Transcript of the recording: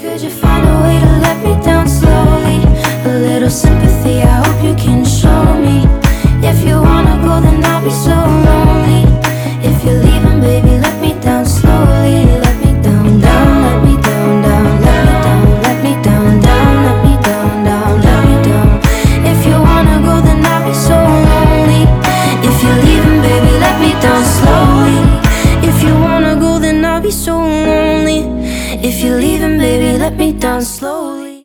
Could you find a way to let me down slowly? A little sympathy, I hope you can show me. If you wanna go, then I'll be so lonely. If you're leaving, baby, let me down slowly. Let me down, down, let me down, down, let me down, let me down, down, let me down, down, let me down. If you wanna go, then I'll be so lonely. If you're leaving, baby, let me down slowly. If you wanna go, then I'll be so lonely. If you're leaving, baby, let me down slowly.